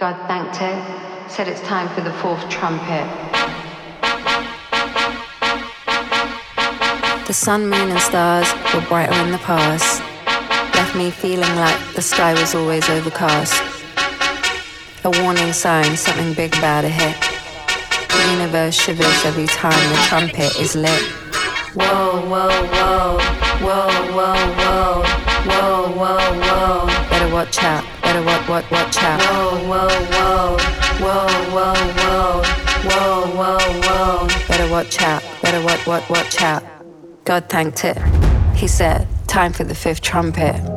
God thanked it, said it's time for the fourth trumpet. The sun, moon and stars were brighter in the past, left me feeling like the sky was always overcast. A warning sign, something big about to hit. The universe shivers every time the trumpet is lit. Whoa, whoa, whoa, whoa, whoa, whoa, whoa, whoa, whoa. Better watch out, better watch out. Whoa, whoa, whoa, whoa, whoa, whoa, whoa, whoa, whoa. Better watch out, better watch out. God thanked it. He said, time for the fifth trumpet.